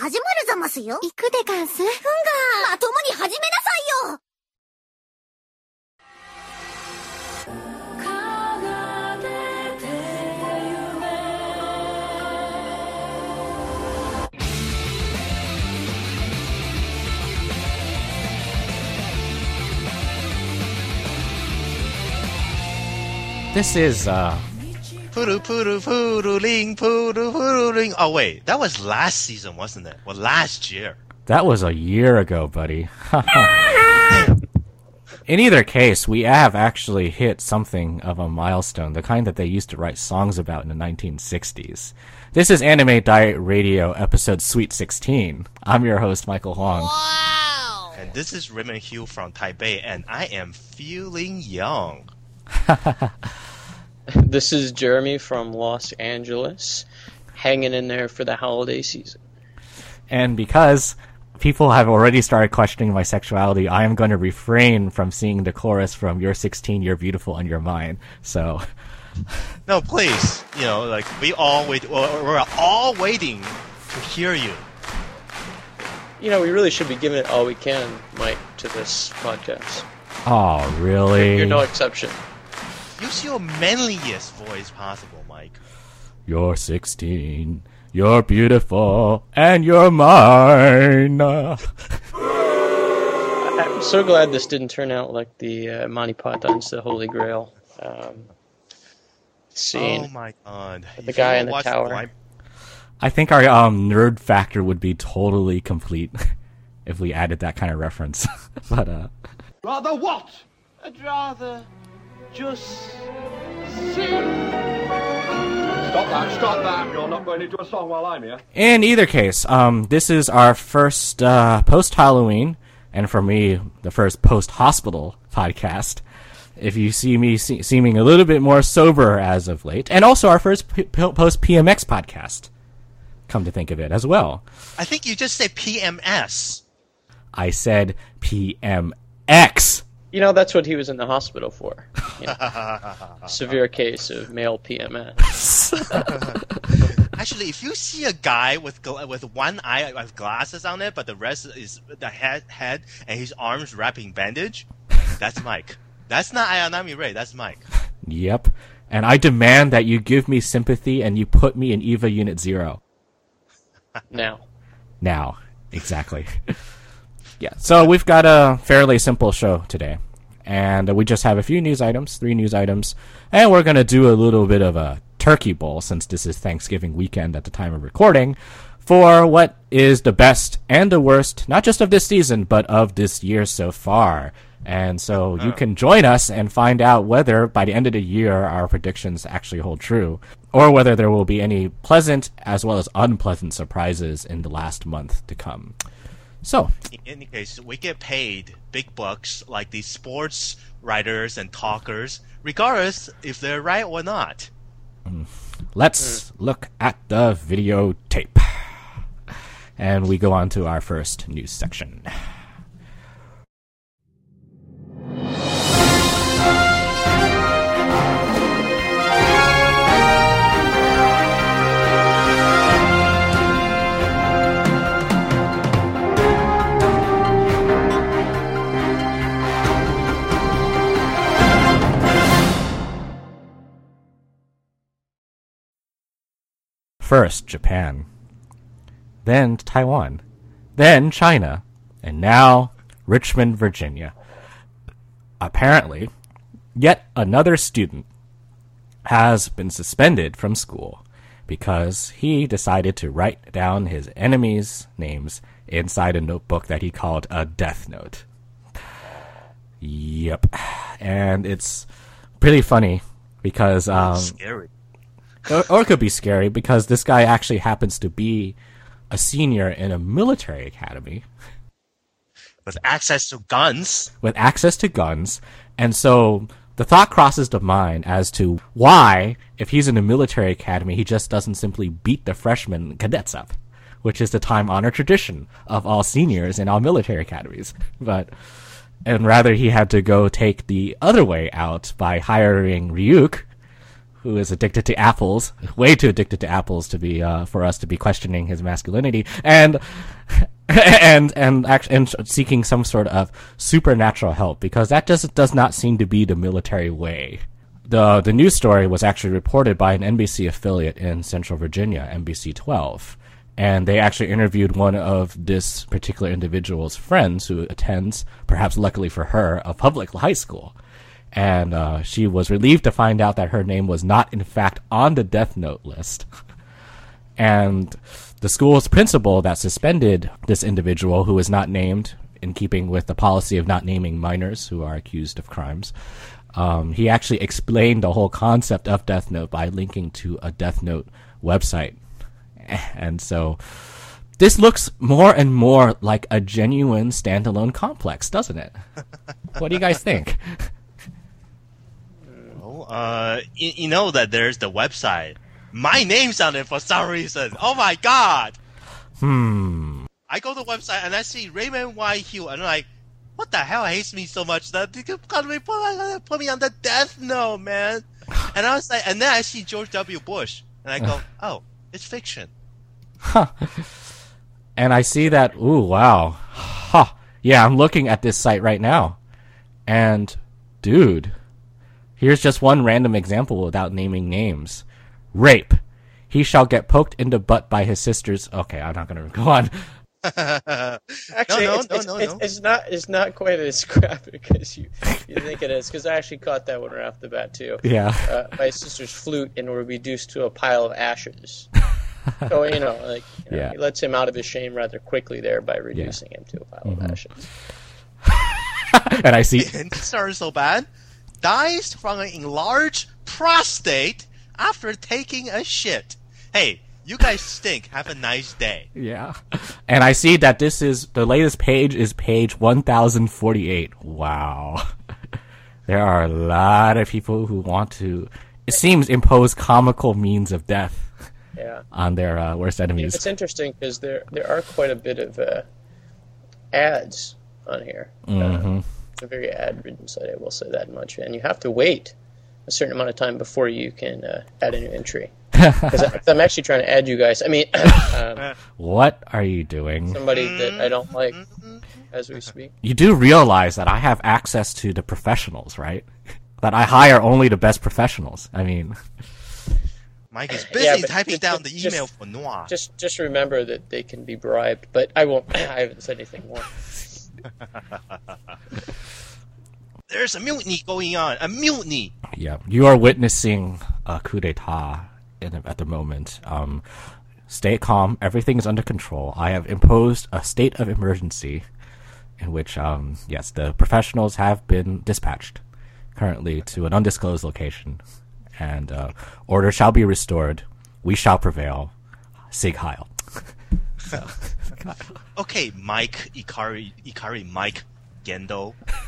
始まるざますよ。行くでかんす。ふんが、まともに始めなさいよ。 This is, Poodoo, poodoo, poodoo-ling, poodoo, poodoo-ling. Oh, wait. That was last season, wasn't it? Well, last year. That was a year ago, buddy. In either case, we have actually hit something of a milestone, the kind that they used to write songs about in the 1960s. This is Anime Diet Radio, episode Sweet 16. I'm your host, Michael Huang. Wow! And this is Raymond Hugh from Taipei, and I am feeling young. This is Jeremy from Los Angeles, hanging in there for the holiday season. And because people have already started questioning my sexuality, I am going to refrain from singing the chorus from You're 16, You're Beautiful, and You're Mine. So, No, please. You know, like, we're all waiting to hear you. You know, we really should be giving it all we can, Mike, to this podcast. oh, really? You're no exception. Use your manliest voice possible, Mike. You're 16, you're beautiful, and you're mine. I'm so glad this didn't turn out like the Monty Python's The Holy Grail scene. Oh my god. The guy in the tower. I think our nerd factor would be totally complete if we added that kind of reference. But Rather what? I'd rather just sing. Stop that. You're not going into a song while I'm here. in either case, this is our first post-Halloween, and for me, the first post-hospital podcast. If you see me seeming a little bit more sober as of late, and also our first post-PMX podcast. Come to think of it as well. I think you just said PMS. I said PMX. You know, that's what he was in the hospital for. You know, severe case of male PMS. Actually, if you see a guy with one eye with glasses on it, but the rest is the head and his arms wrapping bandage, that's Mike. That's not Ayanami Ray, that's Mike. Yep. And I demand that you give me sympathy and you put me in EVA Unit 0. Now. Exactly. Yeah, so we've got a fairly simple show today. And we just have a few news items, 3 news items. And we're going to do a little bit of a turkey bowl, since this is Thanksgiving weekend at the time of recording, for what is the best and the worst, not just of this season, but of this year so far. And so you can join us and find out whether, by the end of the year, our predictions actually hold true, or whether there will be any pleasant as well as unpleasant surprises in the last month to come. So, In any case, we get paid big bucks like these sports writers and talkers, regardless if they're right or not. let's look at the videotape. And we go on to our first news section. First, Japan, then Taiwan, then China, and now Richmond, Virginia. Apparently, yet another student has been suspended from school because he decided to write down his enemies' names inside a notebook that he called a death note. Yep. And it's pretty funny because Scary. or it could be scary because this guy actually happens to be a senior in a military academy With access to guns. And so the thought crosses the mind as to why, if he's in a military academy, he just doesn't simply beat the freshmen cadets up, which is the time-honored tradition of all seniors in all military academies. And rather he had to go take the other way out by hiring Ryuk, who is addicted to apples, way too addicted to apples to be for us to be questioning his masculinity, and seeking some sort of supernatural help, because that just does not seem to be the military way. The news story was actually reported by an NBC affiliate in Central Virginia, NBC 12. And they actually interviewed one of this particular individual's friends who attends, perhaps luckily for her, a public high school. And she was relieved to find out that her name was not, in fact, on the death note list. And the school's principal that suspended this individual, who was not named, in keeping with the policy of not naming minors who are accused of crimes, he actually explained the whole concept of Death Note by linking to a Death Note website. And so this looks more and more like a genuine standalone complex, doesn't it? What do you guys think? Oh, you know that there's the website. My name's on it for some reason. Oh my god! I go to the website and I see Raymond Y. Hugh, and I'm like, what the hell hates me so much that they could put me on the Death Note, man? And I was like, and then I see George W. Bush, and I go, oh, it's fiction. Huh. And I see that, ooh, wow. Huh. Yeah, I'm looking at this site right now. And, dude, here's just one random example without naming names. Rape. He shall get poked in the butt by his sisters. Okay, I'm not going to go on. Actually, it's not quite as graphic as you think it is, because I actually caught that one right off the bat too. Yeah. My sister's flute and were reduced to a pile of ashes. So he lets him out of his shame rather quickly there by reducing him to a pile of ashes. And I see These are so bad. Dies from an enlarged prostate after taking a shit. Hey, you guys stink. Have a nice day. Yeah. And I see that this is, the latest page is page 1048. Wow. There are a lot of people who want to, it seems, impose comical means of death on their worst enemies. It's interesting because there are quite a bit of ads on here. It's a very ad-ridden site, I will say that much. And you have to wait a certain amount of time before you can add a new entry. Because I'm actually trying to add you guys. I mean, what are you doing? Somebody that I don't like as we speak. You do realize that I have access to the professionals, right? That I hire only the best professionals. I mean, Mike is busy typing down the email for Noir. Just remember that they can be bribed, but I won't. I haven't said anything more. There's a mutiny going on. A mutiny. Yeah, you are witnessing a coup d'état at the moment. Stay calm. Everything is under control. I have imposed a state of emergency in which, yes, the professionals have been dispatched currently to an undisclosed location, and order shall be restored. We shall prevail. Sig Heil. So, okay, Mike, Ikari, Mike, Gendo.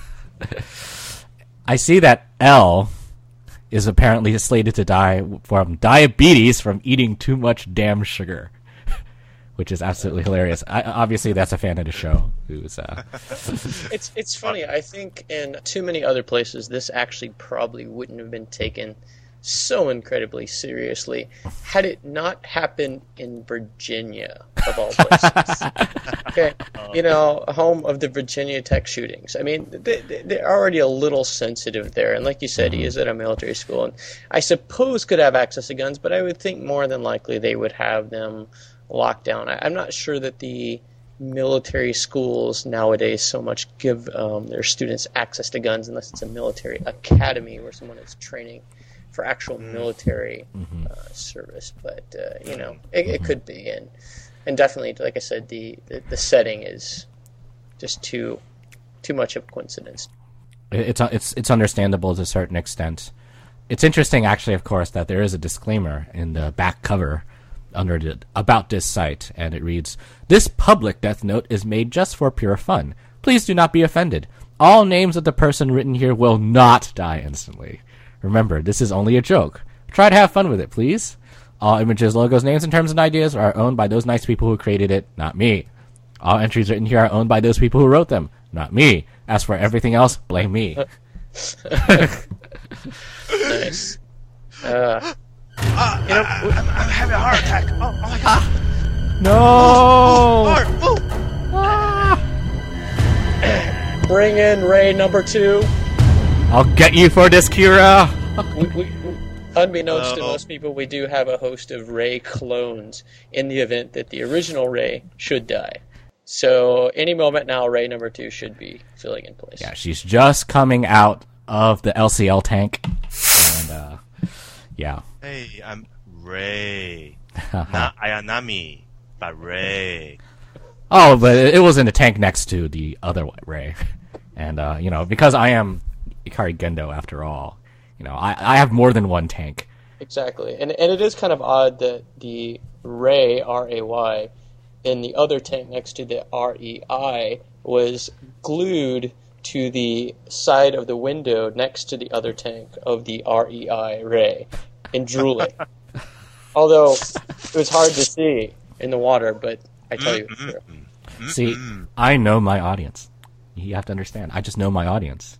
I see that L is apparently slated to die from diabetes from eating too much damn sugar, which is absolutely hilarious. Obviously, that's a fan of the show. Who's It's funny. I think in too many other places, this actually probably wouldn't have been taken so incredibly seriously had it not happened in Virginia, of all places. Okay, home of the Virginia Tech shootings. I mean, they're already a little sensitive there, and like you said, he is at a military school, and I suppose could have access to guns, but I would think more than likely they would have them locked down. I'm not sure that the military schools nowadays so much give their students access to guns unless it's a military academy where someone is training for actual military service, but it could be, and definitely, like I said, the setting is just too much of a coincidence. It's understandable to a certain extent. It's interesting, actually, of course, that there is a disclaimer in the back cover about this site, and it reads, "This public death note is made just for pure fun. Please do not be offended. All names of the person written here will not die instantly. Remember, this is only a joke. Try to have fun with it, please. All images, logos, names, and terms and ideas are owned by those nice people who created it, not me. All entries written here are owned by those people who wrote them, not me. As for everything else, blame me." Nice. I'm having a heart attack. Oh my god. No! Heart, move. Bring in Ray number 2. I'll get you for this, Kira! Unbeknownst to most people, we do have a host of Ray clones in the event that the original Ray should die. So any moment now, Ray number 2 should be filling in place. Yeah, she's just coming out of the LCL tank. And, yeah. Hey, I'm Ray. Not Ayanami, but Ray. Oh, but it was in the tank next to the other Ray. And, because I am Ikari Gendo after all, I have more than one tank. Exactly. And it is kind of odd that the Ray, R-A-Y, in the other tank next to the R-E-I was glued to the side of the window next to the other tank of the R-E-I Ray in drooling. Although it was hard to see in the water, but I tell you it's true. See, I know my audience. You have to understand. I just know my audience,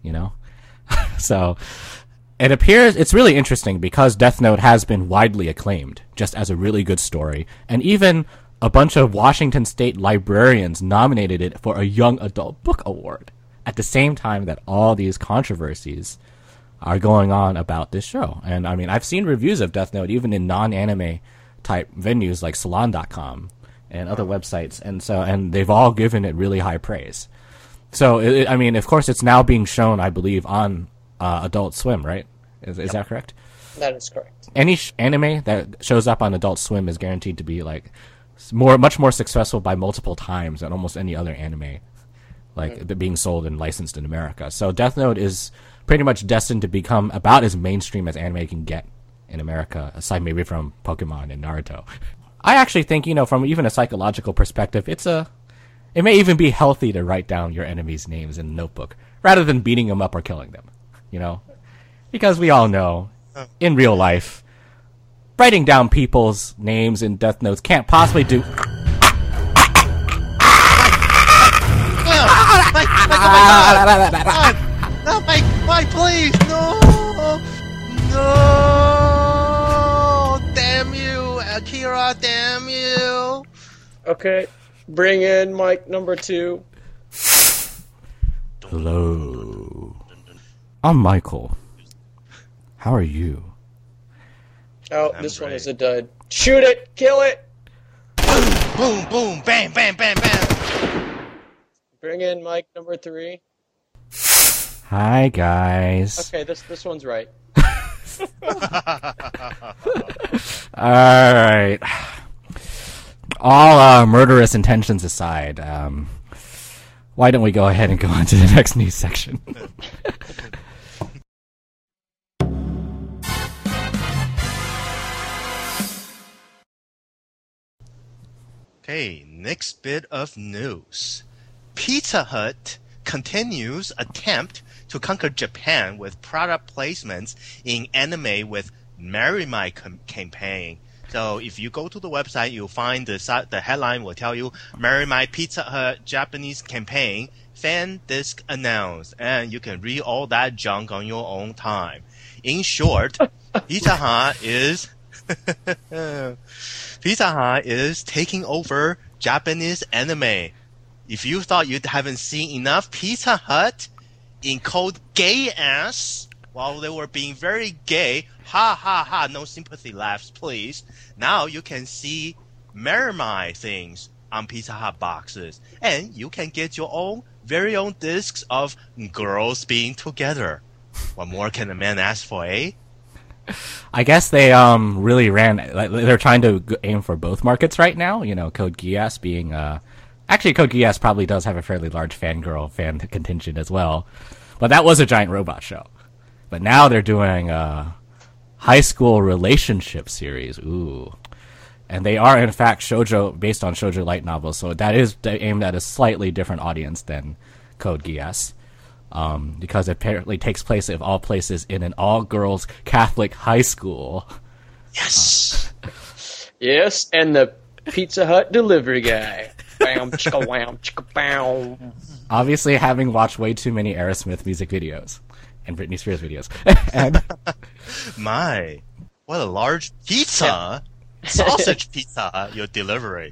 So, it appears, it's really interesting because Death Note has been widely acclaimed just as a really good story. And even a bunch of Washington State librarians nominated it for a Young Adult Book Award at the same time that all these controversies are going on about this show. And I mean, I've seen reviews of Death Note even in non-anime type venues like Salon.com and other websites. And they've all given it really high praise. So, of course, it's now being shown, I believe, on Adult Swim, right? Is that correct? That is correct. Any anime that shows up on Adult Swim is guaranteed to be like much more successful by multiple times than almost any other anime, being sold and licensed in America. So Death Note is pretty much destined to become about as mainstream as anime can get in America, aside maybe from Pokemon and Naruto. I actually think, from even a psychological perspective, it may even be healthy to write down your enemies' names in a notebook rather than beating them up or killing them, Because we all know, in real life, writing down people's names in Death Notes can't possibly do... Mike, oh my god! No, Mike, please, no! Damn you, Akira, damn you! Okay, bring in Mike number 2. Hello. I'm Michael. How are you? Oh, this one is a dud. Shoot it! Kill it! Boom, boom, bam, bam, bam, bam! Bring in Mike number 3. Hi, guys. Okay, this one's right. Alright. All murderous intentions aside, why don't we go ahead and go on to the next news section? Okay, next bit of news. Pizza Hut continues attempt to conquer Japan with product placements in anime with Marry My campaign. So if you go to the website, you'll find the headline will tell you Marry My Pizza Hut Japanese campaign fan disc announced, and you can read all that junk on your own time. In short, Pizza Hut is Pizza Hut is taking over Japanese anime. If you thought you haven't seen enough Pizza Hut in code gay ass while they were being very gay, ha ha ha, no sympathy laughs please. Now you can see Marry My things on Pizza Hut boxes, and you can get your very own discs of girls being together. What more can a man ask for, eh? I guess they really they're trying to aim for both markets right now. Code Geass being actually Code Geass probably does have a fairly large fan contingent as well, but that was a giant robot show. But now they're doing a high school relationship series. Ooh, and they are in fact shoujo based on shoujo light novels, so that is aimed at a slightly different audience than Code Geass. Because it apparently takes place of all places in an all-girls Catholic high school. Yes! Yes, and the Pizza Hut delivery guy. Bam, chicka, wham, chicka, bam. Obviously, having watched way too many Aerosmith music videos and Britney Spears videos. And What a large pizza! Sausage pizza, your delivery.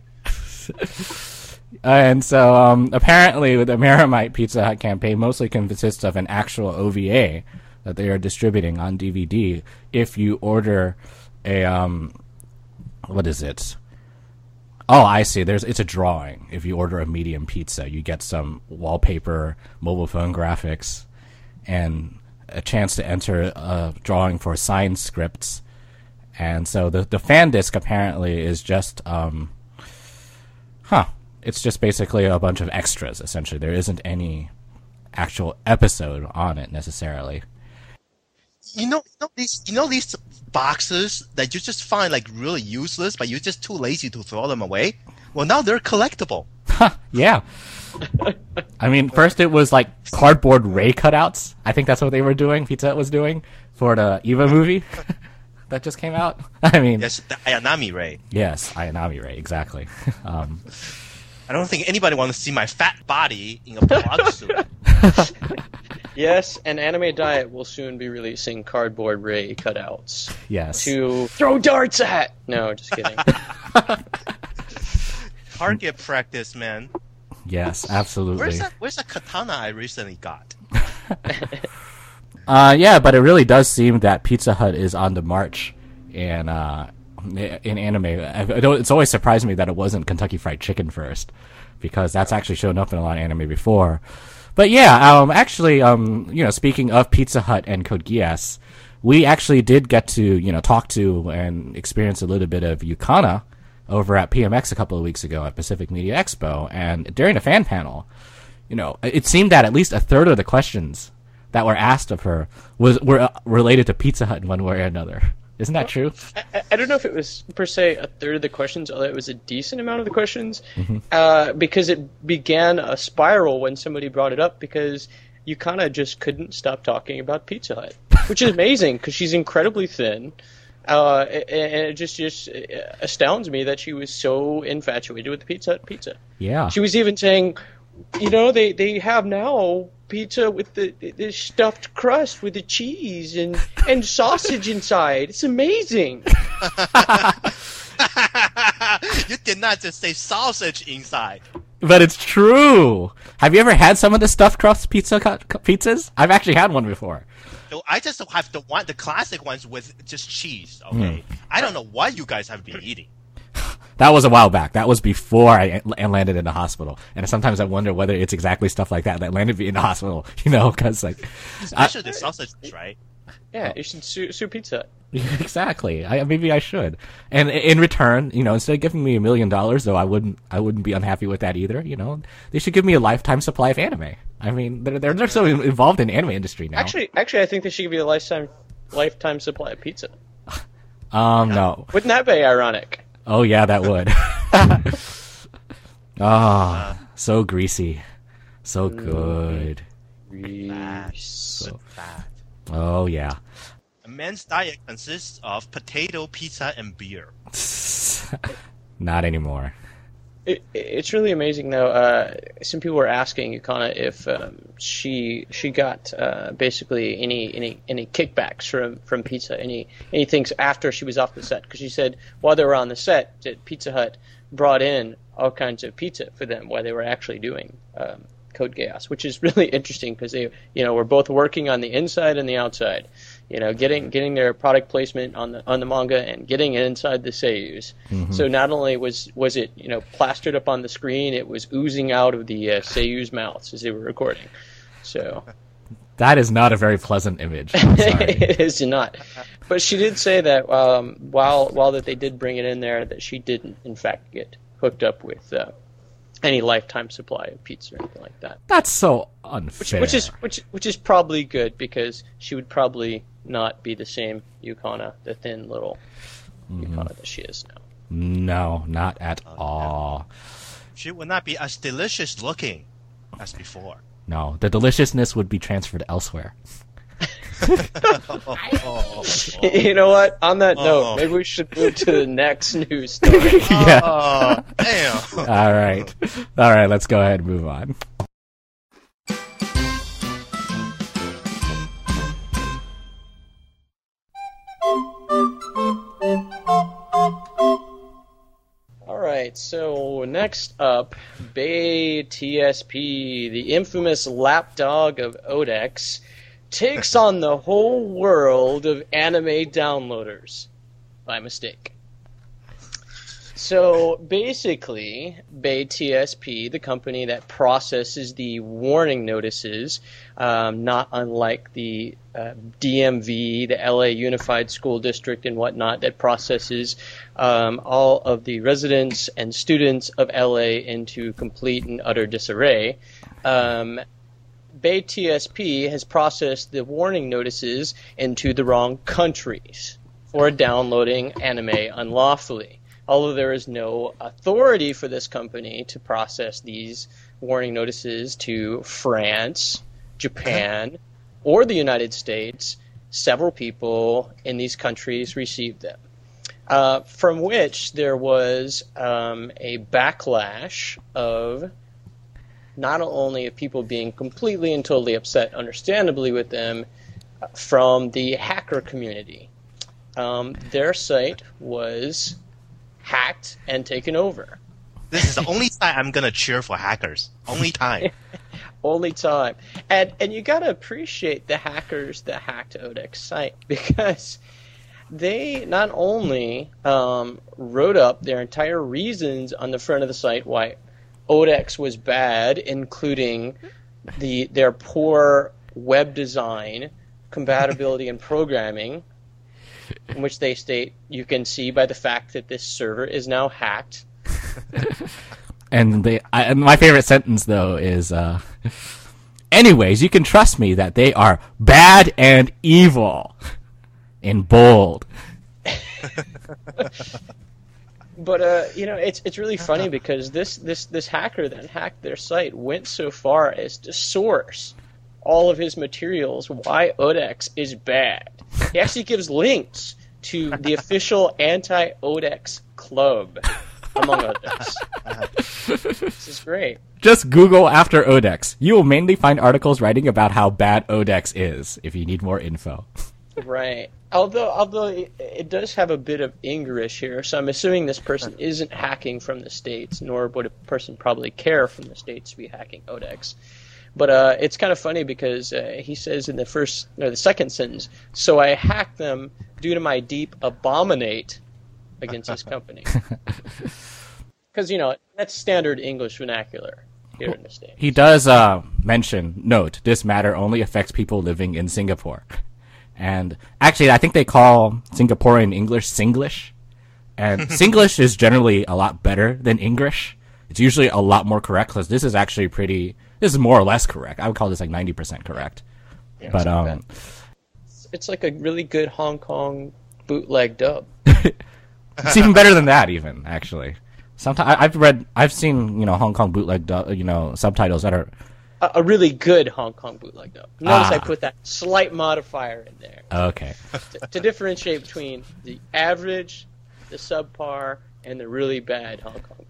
And so, apparently, the Meramite Pizza Hut campaign mostly consists of an actual OVA that they are distributing on DVD. If you order a, what is it? Oh, I see. It's a drawing. If you order a medium pizza, you get some wallpaper, mobile phone graphics, and a chance to enter a drawing for signed scripts. And so the fan disc apparently is just, it's just basically a bunch of extras, essentially. There isn't any actual episode on it, necessarily. You know these boxes that you just find like really useless, but you're just too lazy to throw them away? Well, now they're collectible. Yeah. I mean, first it was like cardboard Ray cutouts. I think that's what they were doing, Pizza Hut was doing, for the Eva movie that just came out. I mean... Yes, the Ayanami Ray. Yes, Ayanami Ray, exactly. I don't think anybody wants to see my fat body in a blog suit. Yes, and Anime Diet will soon be releasing cardboard Ray cutouts Yes. to throw darts at. No, just kidding. Target practice, man. Yes, absolutely. Where's that katana I recently got? Yeah, but it really does seem that Pizza Hut is on the march in anime. It's always surprised me that it wasn't Kentucky Fried Chicken first, because that's actually shown up in a lot of anime before. But yeah, actually, speaking of Pizza Hut and Code Geass, we actually did get to, talk to and experience a little bit of Yukana over at PMX a couple of weeks ago at Pacific Media Expo, and during a fan panel, it seemed that at least a third of the questions that were asked of her were related to Pizza Hut in one way or another. Isn't that true? I don't know if it was per se a third of the questions, although it was a decent amount of the questions, because it began a spiral when somebody brought it up, because you kind of just couldn't stop talking about Pizza Hut, which is amazing because she's incredibly thin, and it just astounds me that she was so infatuated with the Pizza Hut pizza. Yeah. She was even saying, they have now pizza with the stuffed crust with the cheese and sausage inside. It's amazing. You did not just say sausage inside. But it's true. Have you ever had some of the stuffed crust pizzas? I've actually had one before. So I just have the classic ones with just cheese. Okay, I don't know what you guys have been eating. That was a while back. That was before I landed in the hospital. And sometimes I wonder whether it's exactly stuff like that landed me in the hospital, because especially the sausages, right? Yeah, you should sue Pizza Hut. Exactly. Maybe I should. And in return, instead of giving me $1 million, though, I wouldn't be unhappy with that either. They should give me a lifetime supply of anime. I mean, they're so involved in the anime industry now. Actually, I think they should give you a lifetime supply of pizza. No. Wouldn't that be ironic? Oh yeah, that would. So greasy, so good. So fat. Oh yeah. A man's diet consists of potato, pizza, and beer. Not anymore. It's really amazing, though. Some people were asking Yukana if she got basically any kickbacks from Pizza, any things after she was off the set, because she said while they were on the set, that Pizza Hut brought in all kinds of pizza for them while they were actually doing Code Geass, which is really interesting because they were both working on the inside and the outside. Getting their product placement on the manga and getting it inside the seiyus. Mm-hmm. So not only was it plastered up on the screen, it was oozing out of the seiyus' mouths as they were recording. So that is not a very pleasant image. I'm sorry. It is not. But she did say that while that they did bring it in there, that she didn't in fact get hooked up with any lifetime supply of pizza or anything like that. That's so unfair. Which is probably good, because she would probably not be the same Yukana, the thin little Yukana that she is now. No, not at all. She would not be as delicious looking as before. No, the deliciousness would be transferred elsewhere. You know what? On that note, maybe we should move to the next news story. Yeah. Damn. All right. Let's go ahead and move on. right, so next up, Bay TSP, the infamous lapdog of Odex, takes on the whole world of anime downloaders by mistake. So basically, Bay TSP, the company that processes the warning notices, not unlike the DMV, the LA Unified School District and whatnot, that processes all of the residents and students of LA into complete and utter disarray. Bay TSP has processed the warning notices into the wrong countries for downloading anime unlawfully. Although there is no authority for this company to process these warning notices to France, Japan, or the United States, several people in these countries received them. From which there was a backlash of not only of people being completely and totally upset, understandably, with them, from the hacker community. Their site was hacked and taken over. This is the only time I'm gonna cheer for hackers. Only time. Only time. And you gotta appreciate the hackers that hacked Odex site, because they not only wrote up their entire reasons on the front of the site why Odex was bad, including their poor web design, compatibility, and programming, in which they state, you can see by the fact that this server is now hacked. And my favorite sentence, though, is, anyways, you can trust me that they are bad and evil, in bold. But it's really funny because this hacker that hacked their site went so far as to source all of his materials why Odex is bad. He actually gives links to the official anti-Odex club, among others. This is great. Just Google after Odex. You will mainly find articles writing about how bad Odex is, if you need more info. Right. Although it does have a bit of English here, so I'm assuming this person isn't hacking from the States, nor would a person probably care from the States to be hacking Odex. But it's kind of funny because he says in the second sentence, so I hacked them due to my deep abominate against this company. Because, that's standard English vernacular here in the States. He does mention, note, this matter only affects people living in Singapore. And actually, I think they call Singaporean English Singlish. And Singlish is generally a lot better than English. It's usually a lot more correct, because this is actually this is more or less correct. I would call this like 90% correct. Yeah, but it's like a really good Hong Kong bootleg dub. It's even better than that, even, actually. Sometimes I've seen, Hong Kong bootleg subtitles that are a really good Hong Kong bootleg dub. Notice I put that slight modifier in there. Okay. to differentiate between the average, the subpar, and the really bad Hong Kong.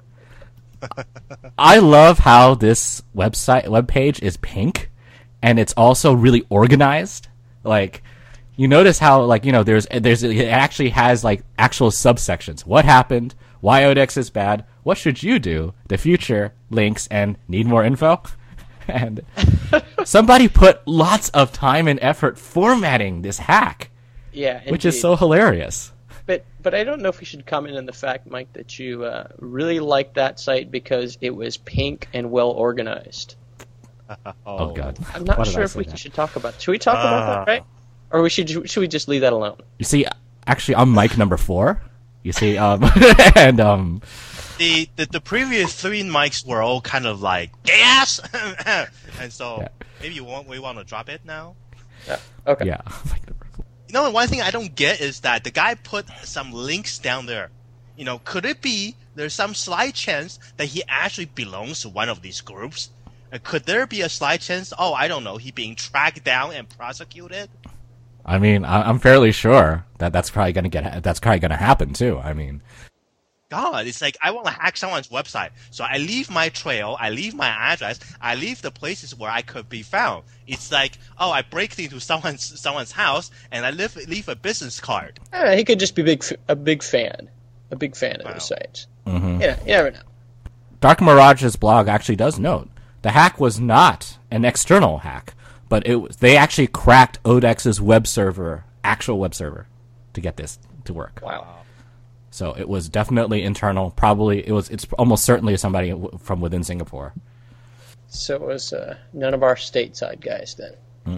I love how this webpage is pink, and it's also really organized. Like, you notice how, it actually has, actual subsections. What happened? Why Odex is bad? What should you do? The future, links, and need more info? And somebody put lots of time and effort formatting this hack. Yeah, indeed. Which is so hilarious. But I don't know if we should comment on the fact, Mike, that you really liked that site because it was pink and well organized. Oh God! I'm not sure if we should talk about. Should we talk about that, right? Or should we just leave that alone? You see, actually, I'm Mike number 4. You see, and the previous 3 mics were all kind of like gas, and so maybe we want to drop it now. Okay. Yeah. One thing I don't get is that the guy put some links down there. Could it be there's some slight chance that he actually belongs to one of these groups? Could there be a slight chance? Oh, I don't know. He being tracked down and prosecuted. I mean, I'm fairly sure that's probably gonna happen too. I mean, God, it's like I want to hack someone's website, so I leave my trail, I leave my address, I leave the places where I could be found. It's like, I break into someone's house and I leave a business card. He could just be a big fan a big fan of those sites. Mm-hmm. You never know. Dark Mirage's blog actually does note the hack was not an external hack, but they actually cracked Odex's actual web server, to get this to work. Wow. So it was definitely internal. Probably it's almost certainly somebody from within Singapore. So it was none of our stateside guys then.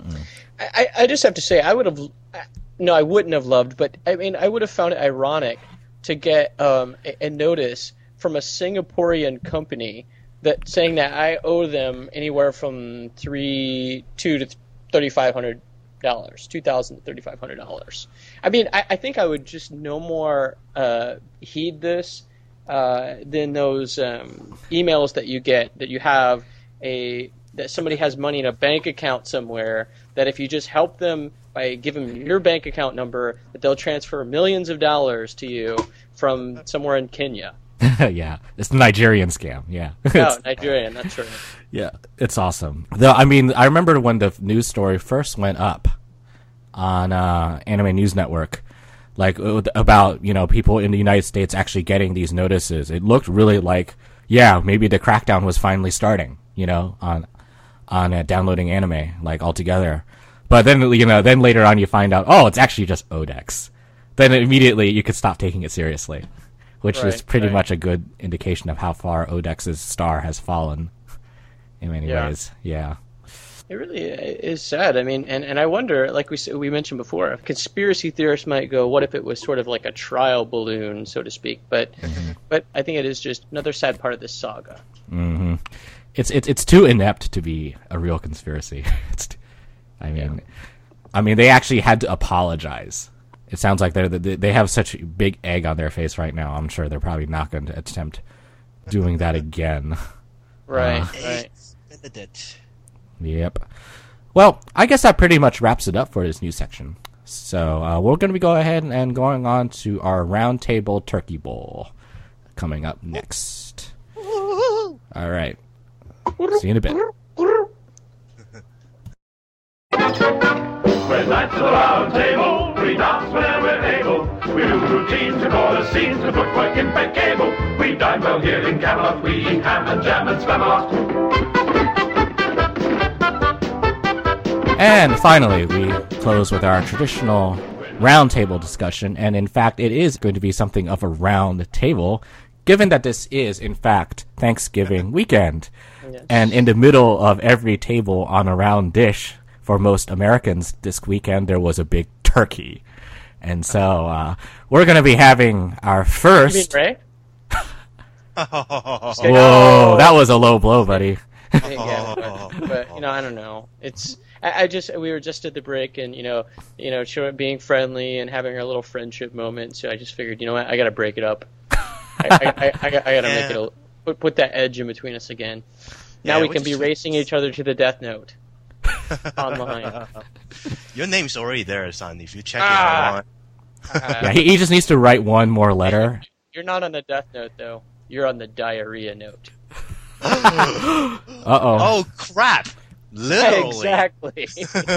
I just have to say, I wouldn't have loved, but I mean, I would have found it ironic to get a notice from a Singaporean company that saying that I owe them anywhere from $2,000 to $3,500. $2,000 to $3,500. I mean, I think I would just no more heed this than those emails that you get that you have that somebody has money in a bank account somewhere, that if you just help them by giving them your bank account number, that they'll transfer millions of dollars to you from somewhere in Kenya. Yeah, it's the Nigerian scam. Yeah. Oh, Nigerian, that's right. Yeah, it's awesome. Though, I mean, I remember when the news story first went up on Anime News Network, like about people in the United States actually getting these notices. It looked really like, yeah, maybe the crackdown was finally starting, on downloading anime like altogether. But then then later on you find out, oh, it's actually just Odex. Then immediately you could stop taking it seriously, which is pretty much a good indication of how far Odex's star has fallen. In many ways, yeah. It really is sad. I mean, and I wonder, like we mentioned before, conspiracy theorists might go, what if it was sort of like a trial balloon, so to speak? But I think it is just another sad part of this saga. Mm-hmm. It's too inept to be a real conspiracy. I mean, they actually had to apologize. It sounds like they have such a big egg on their face right now. I'm sure they're probably not going to attempt doing that again. Right. Yep. Well, I guess that pretty much wraps it up for this news section. So we're going to be going ahead and going on to our Roundtable Turkey Bowl coming up next. All right. See you in a bit. We're knights of the round table, we dance whenever we're able. We do routines, we call the scenes, the footwork impeccable. We dine well here in Camelot, we eat ham and jam and Spamalot. And finally, we close with our traditional roundtable discussion, and in fact, it is going to be something of a round table, given that this is, in fact, Thanksgiving weekend. Yes. And in the middle of every table on a round dish, for most Americans this weekend, there was a big turkey. And so we're going to be having our first... You mean Ray? Whoa, that was a low blow, buddy. But I don't know. We were just at the break, and being friendly and having our little friendship moment. So I just figured, you know what, I got to break it up. I got to make it put that edge in between us again. Now we can be racing each other to the death note online. Your name's already there, son. If you check it out. Yeah, he just needs to write one more letter. You're not on the death note, though. You're on the diarrhea note. Uh-oh. Oh, crap. Literally. Exactly.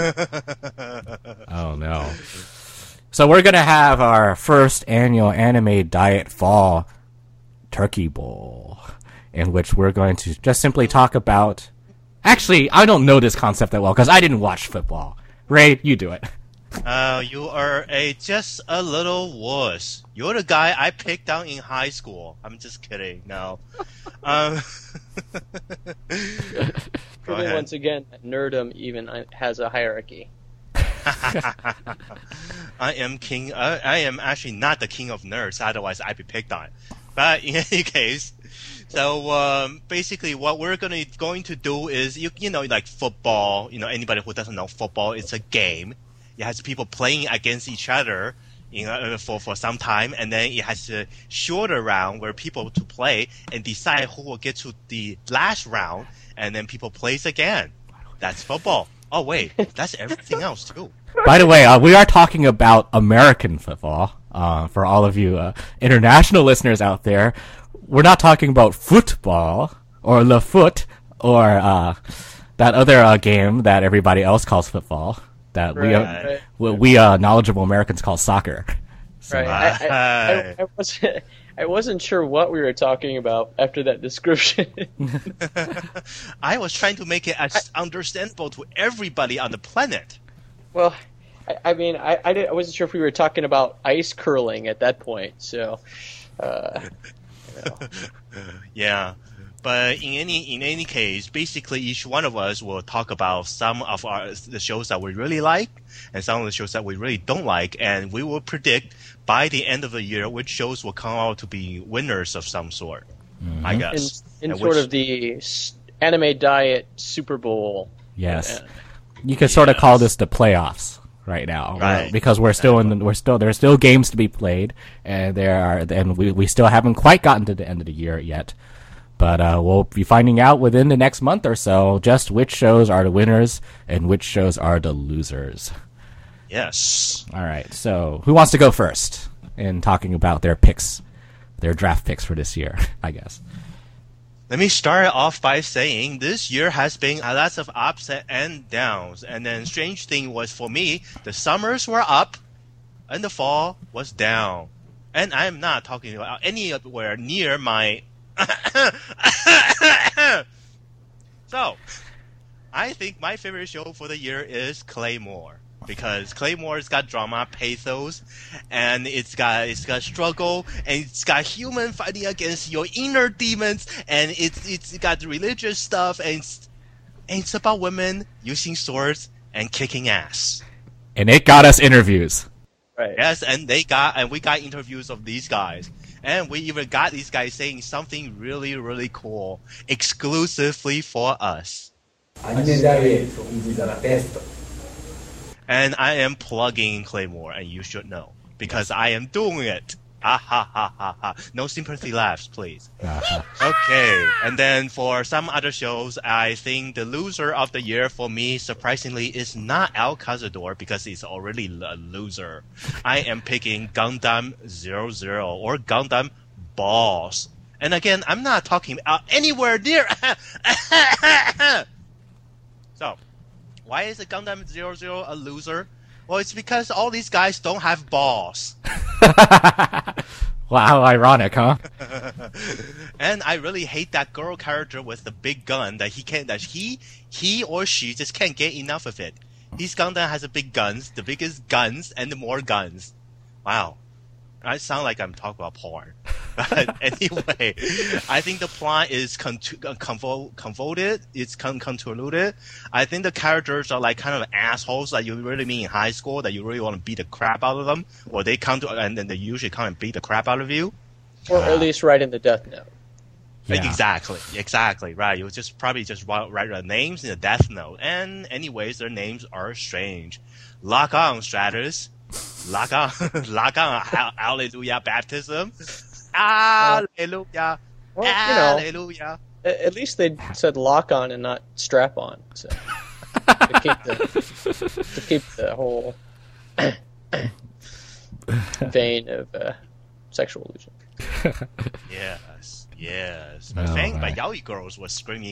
Oh, no. So we're going to have our first annual Anime Diet Fall Turkey Bowl, in which we're going to just simply talk about... Actually, I don't know this concept that well, because I didn't watch football. Ray, you do it. You are just a little wuss. You're the guy I picked on in high school. I'm just kidding. No. Proving once again that nerdom even has a hierarchy. I am king. I am actually not the king of nerds. Otherwise, I'd be picked on. But in any case, so basically, what we're going to do is like football. Anybody who doesn't know football, it's a game. It has people playing against each other, for some time, and then it has a shorter round where people to play and decide who will get to the last round, and then people plays again. That's football. Oh wait, that's everything else too. By the way, we are talking about American football. For all of you international listeners out there, we're not talking about football or le foot or that other game that everybody else calls football. That we knowledgeable Americans call soccer. So. Right. I I wasn't sure what we were talking about after that description. I was trying to make it as understandable to everybody on the planet. Well, I mean, I wasn't sure if we were talking about ice curling at that point. So, Yeah. But in any case, basically each one of us will talk about some of the shows that we really like and some of the shows that we really don't like, and we will predict by the end of the year which shows will come out to be winners of some sort. I guess. In sort of the anime diet Super Bowl. Yes. You could sort of call this the playoffs right now, right? Because there's still games to be played, and we still haven't quite gotten to the end of the year yet. But we'll be finding out within the next month or so just which shows are the winners and which shows are the losers. Yes. All right. So who wants to go first in talking about their picks, their draft picks for this year, I guess? Let me start off by saying this year has been a lot of ups and downs. And then strange thing was for me, the summers were up and the fall was down. And I'm not talking about anywhere near my... So, I think my favorite show for the year is Claymore. Because Claymore's got drama, pathos, and it's got struggle, and it's got human fighting against your inner demons, and it's got religious stuff, and it's about women using swords and kicking ass. And it got us interviews. Right. Yes, and we got interviews of these guys. And we even got these guys saying something really, really cool exclusively for us. Anime Diet is the best. And I am plugging Claymore, and you should know. Because I am doing it. Ha ha ha ha ha. No sympathy laughs, please. Okay, and then for some other shows, I think the loser of the year for me, surprisingly, is not Al Cazador because he's already a loser. I am picking Gundam 00 or Gundam Balls. And again, I'm not talking about anywhere near... So, why is the Gundam 00 a loser? Well, it's because all these guys don't have balls. Wow, how ironic, huh? And I really hate that girl character with the big gun that he or she just can't get enough of it. His Gundam has the big guns, the biggest guns, and the more guns. Wow. I sound like I'm talking about porn. But anyway, I think the plot is convoluted. It's convoluted. I think the characters are like kind of assholes that you really meet in high school that you really want to beat the crap out of them. Or they come to, and then they usually come and beat the crap out of you. Or at least write in the Death Note. Yeah. Exactly, right. You just probably just write their names in the Death Note. And anyways, their names are strange. Lock on, Stratus. Lock on, hallelujah, baptism. Hallelujah. Well, hallelujah. At least they said lock on and not strap on. So to keep the whole vein of sexual illusion. Yes. But yaoi girls were screaming,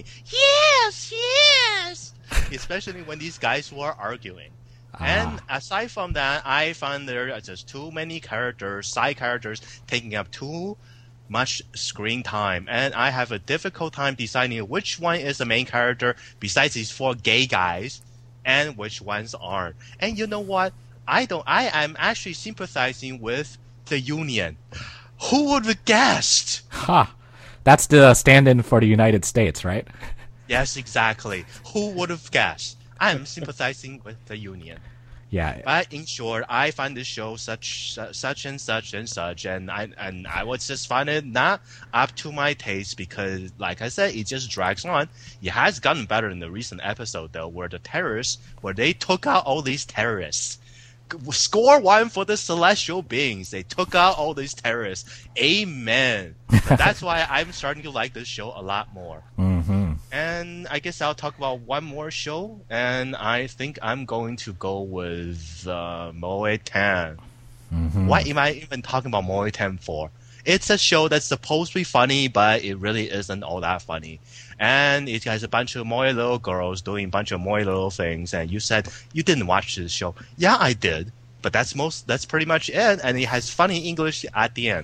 yes! Especially when these guys were arguing. And aside from that, I find there are just too many side characters, taking up too much screen time. And I have a difficult time deciding which one is the main character besides these 4 gay guys and which ones aren't. And you know what? I am actually sympathizing with the Union. Who would have guessed? That's the stand-in for the United States, right? Yes, exactly. Who would have guessed? I am sympathizing with the Union. Yeah. But in short, I find this show such and such, and I would just find it not up to my taste because, like I said, it just drags on. It has gotten better in the recent episode though, where they took out all these terrorists. Score 1 for the celestial beings. They took out all these terrorists. Amen. That's why I'm starting to like this show a lot more. Mm-hmm. And I guess I'll talk about one more show, and I think I'm going to go with Moe Tan. Mm-hmm. What am I even talking about Moe Tan for? It's a show that's supposed to be funny, but it really isn't all that funny. And it has a bunch of moe little girls doing a bunch of moe little things, and you said you didn't watch this show. Yeah, I did. But that's pretty much it, and it has funny English at the end.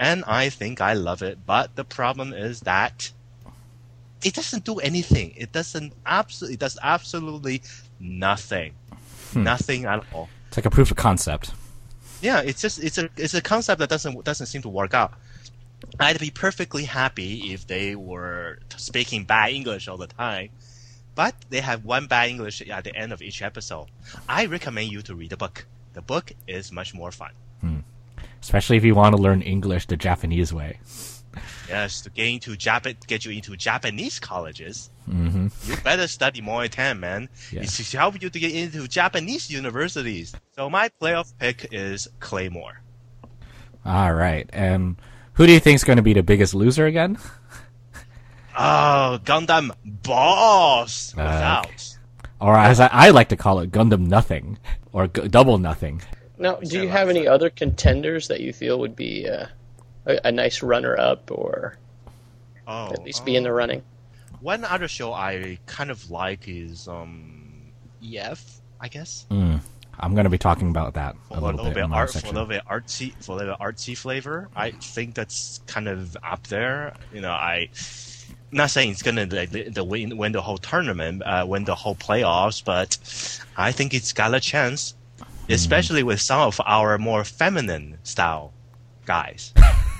and I think I love it. But the problem is that it doesn't do anything. It does absolutely nothing. Nothing at all. It's like a proof of concept. Yeah, it's a concept that doesn't seem to work out. I'd be perfectly happy if they were speaking bad English all the time, but they have one bad English at the end of each episode. I recommend you to read the book. The book is much more fun. Especially if you want to learn English the Japanese way. Yes, to get you into Japanese colleges, you better study Muay Thai, man. Yeah. It's to help you to get into Japanese universities. So my playoff pick is Claymore. All right. And who do you think is going to be the biggest loser again? Oh, Gundam Boss. Without. Or as I like to call it, Gundam Nothing. Or Double Nothing. Now, do you have any other contenders that you feel would be a nice runner-up, or at least be in the running? One other show I kind of like is EF, I guess. I'm going to be talking about that for a little bit artsy flavor. I think that's kind of up there. I'm not saying it's gonna win the whole tournament, win the whole playoffs, but I think it's got a chance, especially with some of our more feminine style guys.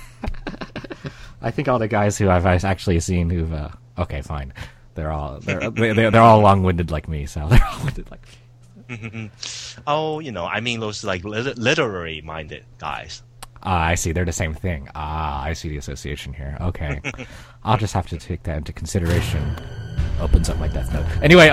I think all the guys who I've actually seen who've okay, fine, they're all long-winded like me, so they're all winded like me. Oh, I mean those like literary-minded guys. I see. They're the same thing. I see the association here. Okay. I'll just have to take that into consideration. Opens up my Death Note. Anyway,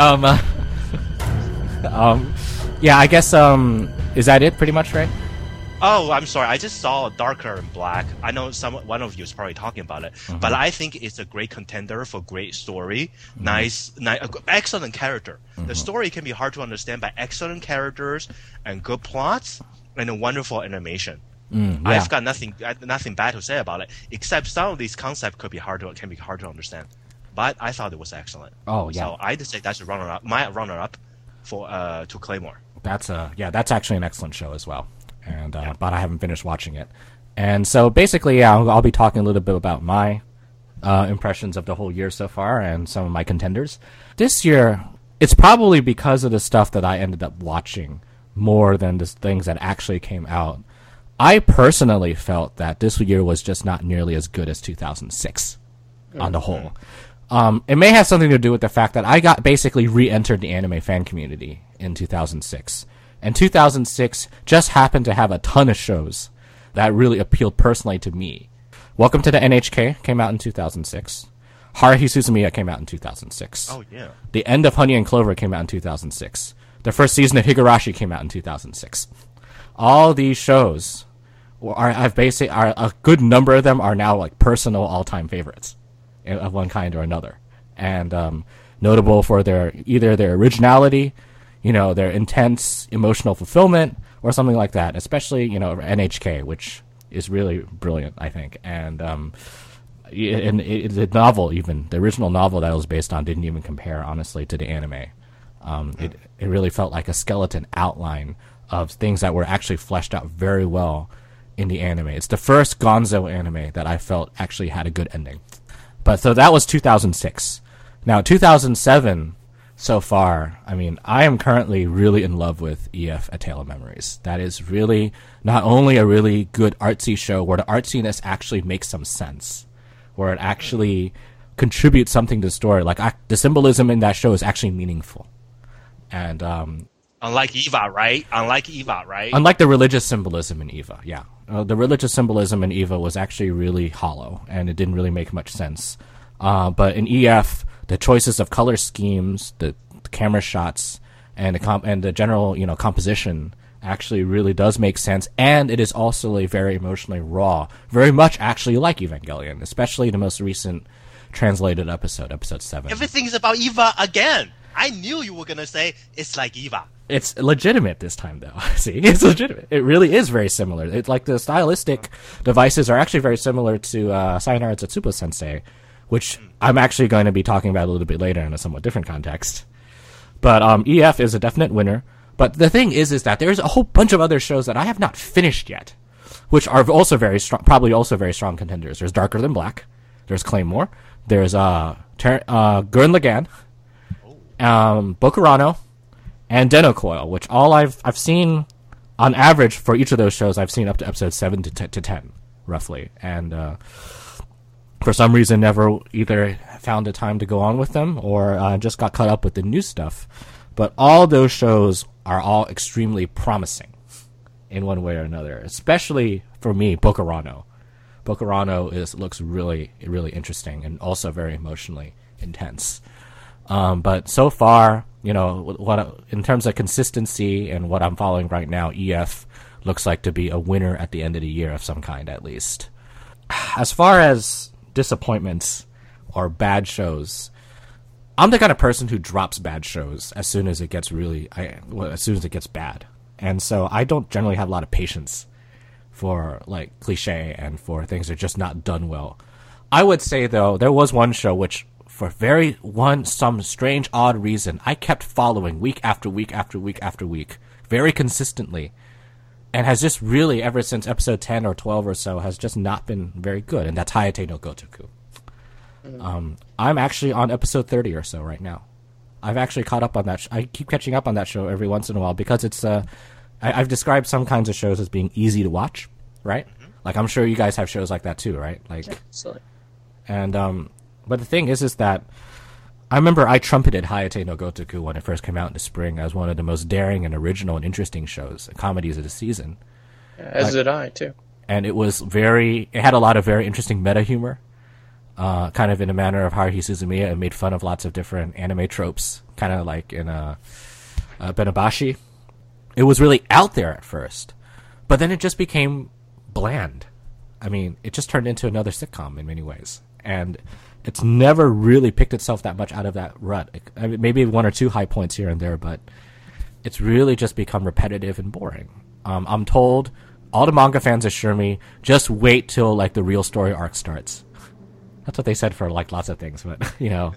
yeah, I guess, is that it pretty much, right? Oh, I'm sorry. I just saw Darker and Black. I know one of you is probably talking about it, but I think it's a great contender for great story. Nice, excellent character. The story can be hard to understand, but excellent characters and good plots and a wonderful animation. Yeah. I've got nothing bad to say about it, except some of these concepts can be hard to understand. But I thought it was excellent. Oh yeah. So I'd say that's my runner-up for to Claymore. That's actually an excellent show as well. And but I haven't finished watching it. And so basically, I'll be talking a little bit about my impressions of the whole year so far and some of my contenders. This year, it's probably because of the stuff that I ended up watching more than the things that actually came out. I personally felt that this year was just not nearly as good as 2006 on the whole. It may have something to do with the fact that I got basically re-entered the anime fan community in 2006. And 2006 just happened to have a ton of shows that really appealed personally to me. Welcome to the NHK came out in 2006. Haruhi Suzumiya came out in 2006. Oh, yeah. The End of Honey and Clover came out in 2006. The first season of Higurashi came out in 2006. All these shows are a good number of them are now like personal all-time favorites of one kind or another, and notable for either their originality, their intense emotional fulfillment, or something like that. Especially NHK, which is really brilliant, I think. And the novel, even the original novel that it was based on, didn't even compare honestly to the anime. It really felt like a skeleton outline of things that were actually fleshed out very well in the anime. It's the first Gonzo anime that I felt actually had a good ending. But so that was 2006. Now 2007 so far, I mean, I am currently really in love with EF: A Tale of Memories. That is really not only a really good artsy show where the artsiness actually makes some sense, where it actually contributes something to the story. Like the symbolism in that show is actually meaningful. And Unlike Eva, right? Unlike the religious symbolism in Eva, yeah. The religious symbolism in Eva was actually really hollow, and it didn't really make much sense. But in EF, the choices of color schemes, the camera shots, and the general composition actually really does make sense, and it is also very emotionally raw, very much actually like Evangelion, especially the most recent translated episode 7. Everything's about Eva again. I knew you were gonna say it's like Eva. It's legitimate this time, though. See, it's legitimate. It really is very similar. It's like the stylistic devices are actually very similar to Sayonara Zetsubou Sensei, which I'm actually going to be talking about a little bit later in a somewhat different context. But EF is a definite winner. But the thing is that there's a whole bunch of other shows that I have not finished yet. which are also very strong, probably also very strong contenders. There's Darker Than Black, there's Claymore, there's Gurren Lagann, Bokurano, and Denocoil, which all I've seen on average for each of those shows. I've seen up to episode 7 to 10 roughly, and for some reason never either found a time to go on with them or just got caught up with the new stuff. But all those shows are all extremely promising in one way or another, especially for me, Bokurano. Bokurano looks really, really interesting and also very emotionally intense. But so far, you know, in terms of consistency and what I'm following right now, EF looks like to be a winner at the end of the year of some kind, at least. As far as disappointments or bad shows, I'm the kind of person who drops bad shows as soon as it gets as soon as it gets bad. And so I don't generally have a lot of patience for like cliche and for things that are just not done well. I would say though, there was one show which for some strange odd reason I kept following week after week after week after week, very consistently, and has just really ever since episode 10 or 12 or so has just not been very good, and that's Hayate no Gotoku. I'm actually on episode 30 or so right now. I've actually caught up on that. I keep catching up on that show every once in a while because it's I've described some kinds of shows as being easy to watch, right? Like I'm sure you guys have shows like that too, right? Like, Absolutely. And but the thing is that I remember I trumpeted Hayate no Gotoku when it first came out in the spring as one of the most daring and original and interesting shows, comedies of the season. As did I too. And it had a lot of very interesting meta humor. Kind of in a manner of Haruhi Suzumiya, and made fun of lots of different anime tropes, kind of like in Benabashi. It was really out there at first, but then it just became bland. I mean, it just turned into another sitcom in many ways, and it's never really picked itself that much out of that rut. I mean, maybe one or two high points here and there, but it's really just become repetitive and boring. I'm told, all the manga fans assure me, just wait till like the real story arc starts. That's what they said for like lots of things, but you know,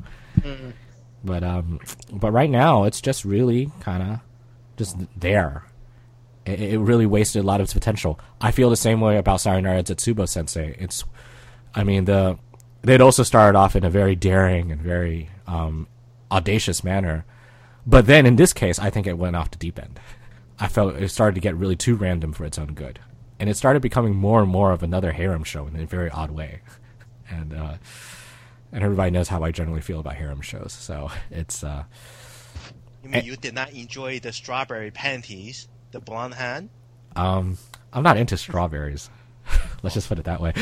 but right now it's just really kind of just there. It really wasted a lot of its potential. I feel the same way about Sayonara Zetsubo Sensei. They'd also started off in a very daring and very audacious manner, but then in this case, I think it went off the deep end. I felt it started to get really too random for its own good, and it started becoming more and more of another harem show in a very odd way. And everybody knows how I generally feel about harem shows, so it's. You mean you did not enjoy the strawberry panties, the blonde hand? I'm not into strawberries. Let's just put it that way.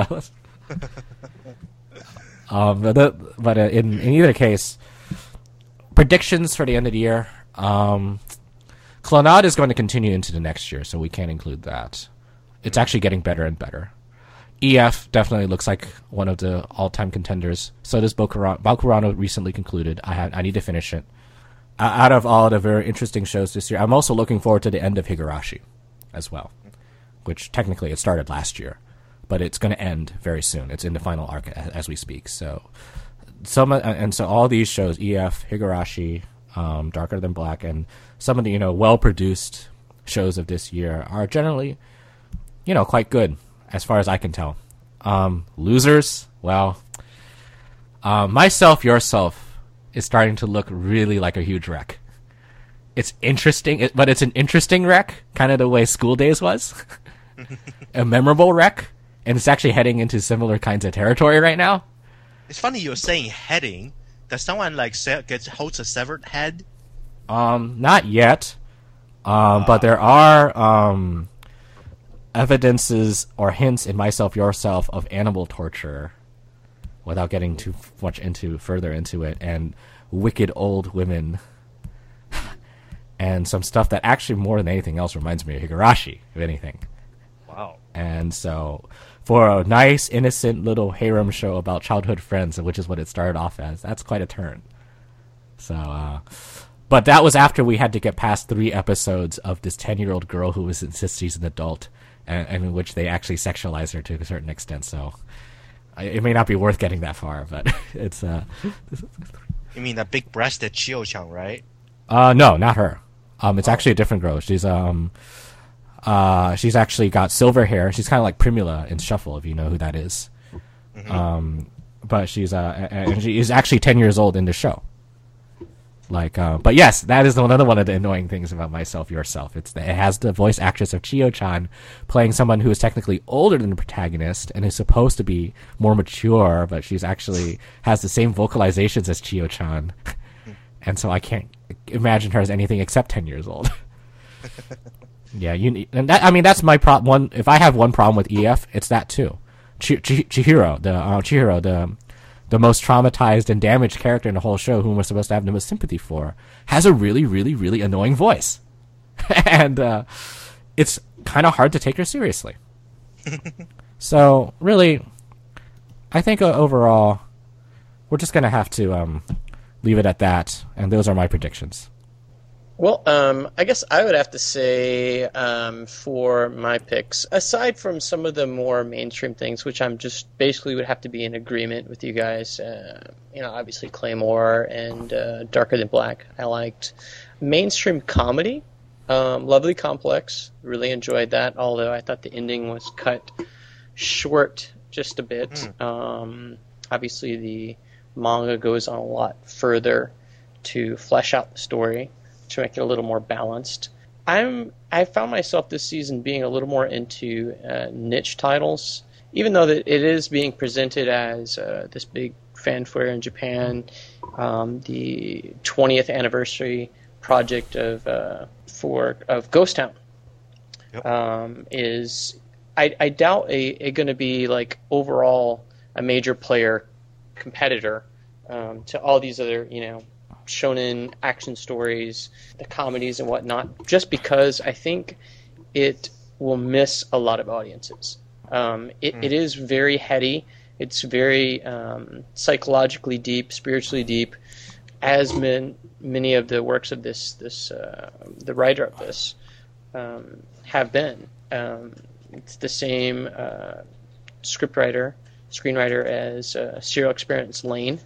But in either case, predictions for the end of the year. Clannad is going to continue into the next year, so we can't include that. It's actually getting better and better. EF definitely looks like one of the all-time contenders. So does Bokurano. Bokurano recently concluded. I need to finish it. Out of all the very interesting shows this year, I'm also looking forward to the end of Higurashi as well, which technically it started last year, but it's going to end very soon. It's in the final arc as we speak. So all these shows, EF, Higurashi, Darker Than Black, and some of the well-produced shows of this year are generally quite good. As far as I can tell. Losers, well, Myself, Yourself is starting to look really like a huge wreck. It's interesting, but it's an interesting wreck, kind of the way School Days was. A memorable wreck, and it's actually heading into similar kinds of territory right now. It's funny you're saying heading. Does someone holds a severed head? Not yet. But there are evidences or hints in Myself, Yourself of animal torture, without getting too much further into it, and wicked old women, and some stuff that actually more than anything else reminds me of Higurashi, if anything. Wow. And so, for a nice, innocent little harem show about childhood friends, which is what it started off as, that's quite a turn. So, but that was after we had to get past 3 episodes of this 10-year-old girl who insists she's an adult, and in which they actually sexualize her to a certain extent. So it may not be worth getting that far, but it's. You mean the big-breasted Chio-chan, right? No, not her. It's actually a different girl. She's She's actually got silver hair. She's kind of like Primula in Shuffle, if you know who that is. But she's and she is actually 10 years old in the show. But yes, that is another one of the annoying things about Myself Yourself. It has the voice actress of Chiyo-chan playing someone who is technically older than the protagonist and is supposed to be more mature, but she's actually has the same vocalizations as Chiyo-chan. And so I can't imagine her as anything except 10 years old. Yeah, that's my problem. If I have one problem with EF, it's that too. Chihiro, the most traumatized and damaged character in the whole show, whom we're supposed to have the most sympathy for, has a really, really, really annoying voice. And it's kind of hard to take her seriously. So, really, I think overall, we're just going to have to leave it at that, and those are my predictions. Well, I guess I would have to say for my picks, aside from some of the more mainstream things, which I'm just basically would have to be in agreement with you guys, obviously Claymore and Darker Than Black, I liked. Mainstream comedy, Lovely Complex, really enjoyed that, although I thought the ending was cut short just a bit. Obviously the manga goes on a lot further to flesh out the story, to make it a little more balanced. I found myself this season being a little more into niche titles, even though that it is being presented as this big fanfare in Japan. The 20th anniversary project of Ghost Town is, I doubt going to be like overall a major player competitor to all these other shonen action stories, the comedies and whatnot, just because I think it will miss a lot of audiences. It is very heady. It's very psychologically deep, spiritually deep, as many of the works of the writer of this have been. It's the same screenwriter as Serial Experiments Lain.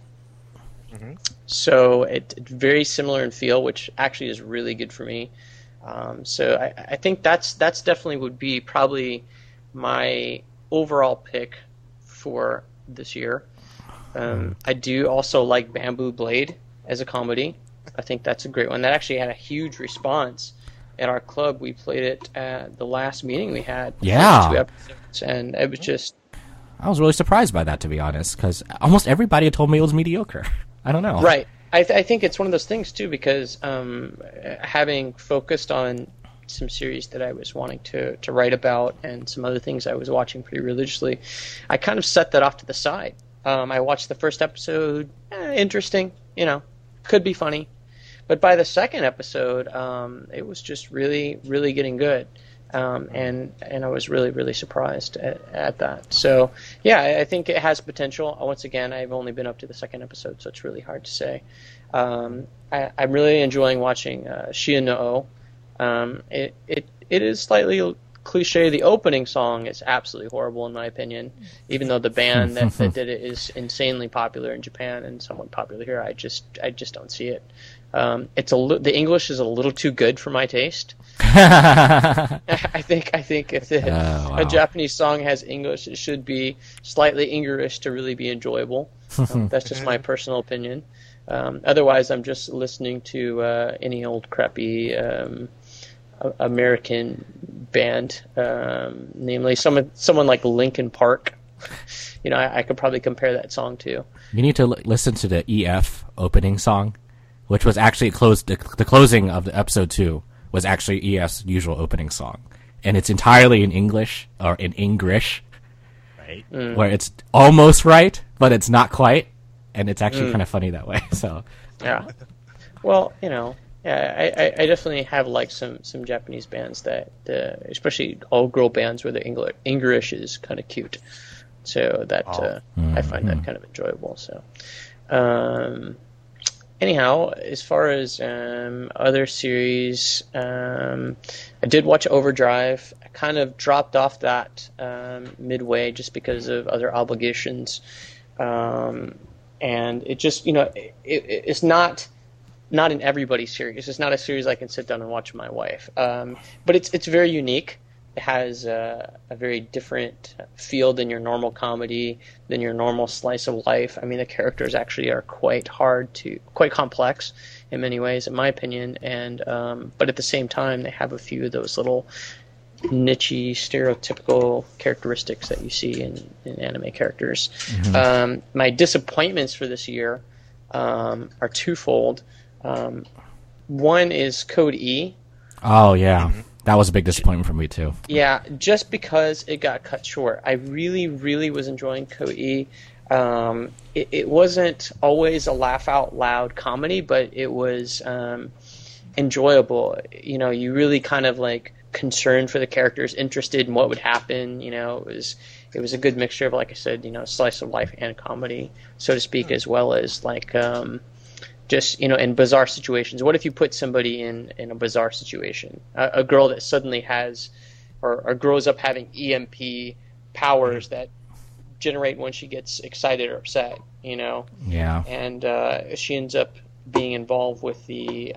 So it's very similar in feel, which actually is really good for me. So I think that's definitely would be probably my overall pick for this year. I do also like Bamboo Blade as a comedy. I think that's a great one. That actually had a huge response at our club. We played it at the last meeting we had. Yeah. 2 episodes, and it was just... I was really surprised by that, to be honest, because almost everybody had told me it was mediocre. I don't know. Right. I think it's one of those things, too, because having focused on some series that I was wanting to write about and some other things I was watching pretty religiously, I kind of set that off to the side. I watched the first episode, interesting, could be funny. But by the second episode, it was just really, really getting good. And I was really, really surprised at that. So, yeah, I think it has potential. Once again, I've only been up to the second episode, so it's really hard to say. I'm really enjoying watching Shia no O. It is slightly cliche. The opening song is absolutely horrible, in my opinion, even though the band that did it is insanely popular in Japan and somewhat popular here. I just don't see it. The English is a little too good for my taste. I think if a Japanese song has English, it should be slightly English to really be enjoyable. That's just my personal opinion. Otherwise, I'm just listening to any old crappy American band, namely someone like Linkin Park. I could probably compare that song to. You need to listen to the EF opening song, which was actually the closing of the episode 2 was actually EF's usual opening song, and it's entirely in English or in English, right? Where it's almost right, but it's not quite, and it's actually kind of funny that way. So yeah, well, I definitely have liked some Japanese bands that, especially all girl bands where the English is kind of cute, so that I find that kind of enjoyable. So. Anyhow, as far as other series, I did watch Overdrive. I kind of dropped off that midway just because of other obligations, and it just it's not in everybody's series. It's not a series I can sit down and watch with my wife, but it's very unique. has a very different feel than your normal comedy, than your normal slice of life. I mean, the characters actually are quite complex in many ways, in my opinion. And but at the same time, they have a few of those little niche-y, stereotypical characteristics that you see in anime characters. My disappointments for this year are twofold. One is Code E. Oh, yeah. That was a big disappointment for me, too. Yeah, just because it got cut short. I really, really was enjoying Code E. It wasn't always a laugh-out-loud comedy, but it was enjoyable. You know, you really kind of, like, concerned for the characters, interested in what would happen. You know, it was a good mixture of, like I said, you know, slice of life and comedy, so to speak, as well as, like, just, you know, in bizarre situations. What if you put somebody in a bizarre situation? A girl that suddenly has, or grows up having EMP powers that generate when she gets excited or upset, you know? Yeah. And she ends up being involved with the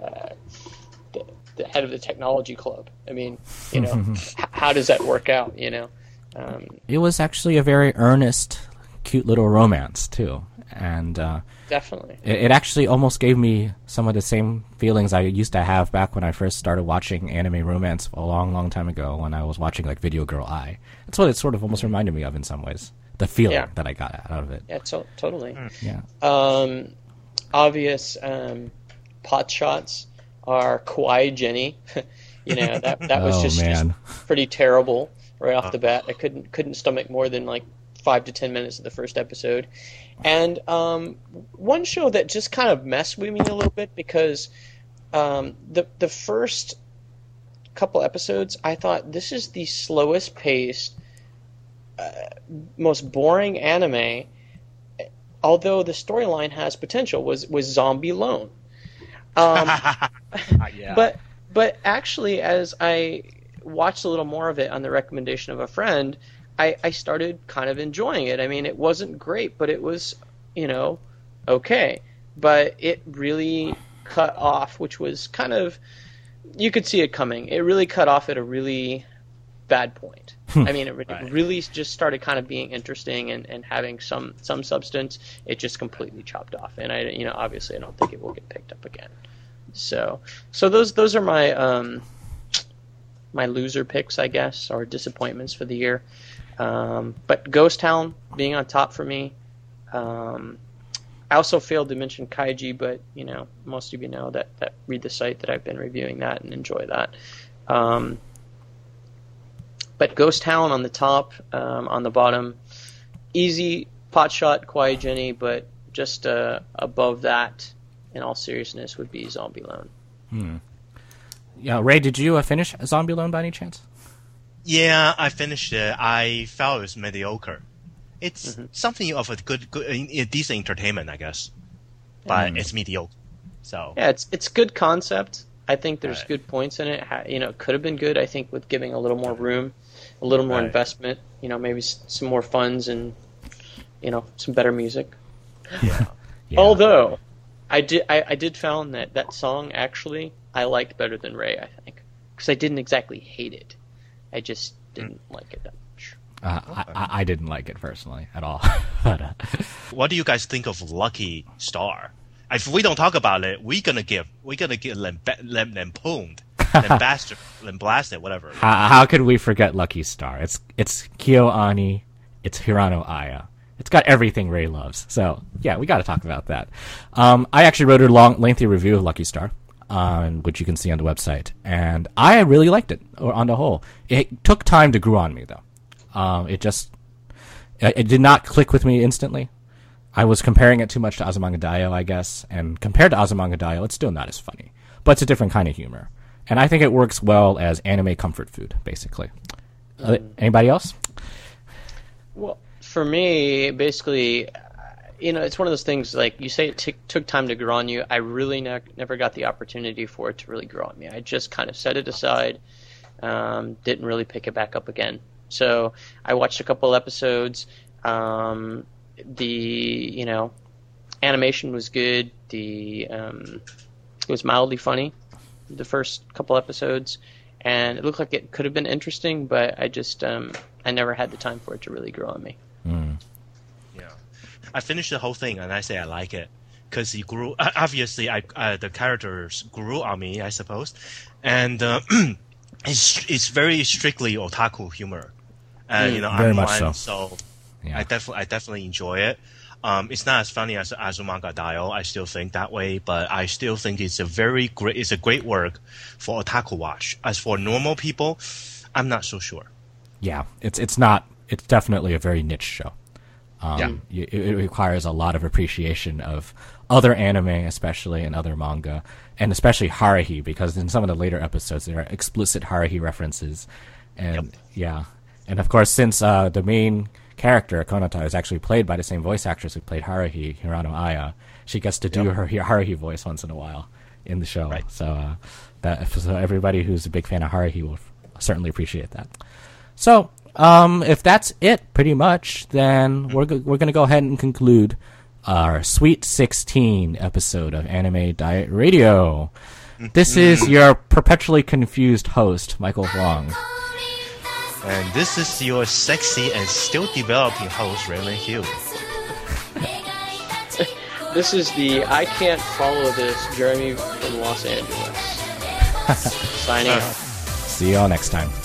head of the technology club. I mean, you know, how does that work out, you know? It was actually a very earnest, cute little romance, too. And definitely, it actually almost gave me some of the same feelings I used to have back when I first started watching anime romance a long, long time ago, when I was watching like Video Girl Ai. That's what it sort of almost reminded me of in some ways. The feeling that I got out of it. Yeah, totally. Yeah. Obvious pot shots are Kawaii Jenny. You know, that was just pretty terrible right off the bat. I couldn't stomach more than like 5 to 10 minutes of the first episode. And one show that just kind of messed with me a little bit, because the first couple episodes, I thought, this is the slowest paced, most boring anime, although the storyline has potential, was Zombie Loan. But actually, as I watched a little more of it on the recommendation of a friend, I started kind of enjoying it. I mean, it wasn't great, but it was, you know, okay. But it really cut off, which was kind of, you could see it coming. It really cut off at a really bad point. I mean, it really just started kind of being interesting and having some substance. It just completely chopped off. And obviously I don't think it will get picked up again. So those are my my loser picks, I guess, or disappointments for the year. But Ghost Town being on top for me. I also failed to mention Kaiji, but you know, most of you know that read the site that I've been reviewing that and enjoy that. But Ghost Town on the top, on the bottom, easy potshot Kawaii Jenny, but just above that, in all seriousness, would be Zombie Loan. Yeah, Ray, did you finish Zombie Loan by any chance? Yeah, I finished it. I felt it was mediocre. It's something of a good, decent entertainment, I guess, but it's mediocre. So yeah, it's good concept. I think there's good points in it. You know, it could have been good. I think with giving a little more room, a little more investment. You know, maybe some more funds and some better music. Yeah. Although I did found that song actually I liked better than Ray. I think because I didn't exactly hate it. I just didn't like it that much. I didn't like it personally at all. But, what do you guys think of Lucky Star? If we don't talk about it, we're gonna get lampooned, blasted, whatever. How could we forget Lucky Star? It's KyoAni, it's Hirano Aya. It's got everything Ray loves. So yeah, we got to talk about that. I actually wrote a lengthy review of Lucky Star, which you can see on the website, and I really liked it. Or on the whole, it took time to grow on me though. It did not click with me instantly. I was comparing it too much to Azumanga Daioh, I guess, and compared to Azumanga Daioh, it's still not as funny, but it's a different kind of humor, and I think it works well as anime comfort food, basically. Anybody else? Well, for me, basically, it's one of those things, like you say, it took time to grow on you. I really never got the opportunity for it to really grow on me. I just kind of set it aside, didn't really pick it back up again. So I watched a couple episodes. The animation was good. It was mildly funny, the first couple episodes, and it looked like it could have been interesting, but I just I never had the time for it to really grow on me. Yeah, I finished the whole thing, and I say I like it because he grew. Obviously, the characters grew on me, I suppose, and it's very strictly otaku humor. You know, very I'm much one, so. Yeah. I definitely enjoy it. It's not as funny as Azumanga Daioh. I still think that way, but I still think it's a great work for otaku watch. As for normal people, I'm not so sure. Yeah, it's definitely a very niche show. It requires a lot of appreciation of other anime, especially, and other manga, and especially Haruhi, because in some of the later episodes there are explicit Haruhi references, and and of course, since the main character Konata is actually played by the same voice actress who played Haruhi, Hirano Aya, she gets to do her Haruhi voice once in a while in the show. Right. So so everybody who's a big fan of Haruhi will certainly appreciate that. So if that's it, pretty much, then we're going to go ahead and conclude our Sweet 16 episode of Anime Diet Radio. This is your perpetually confused host, Michael Huang. And this is your sexy and still developing host, Raymond Hughes. This is the I can't follow this Jeremy from Los Angeles. Signing off. See y'all next time.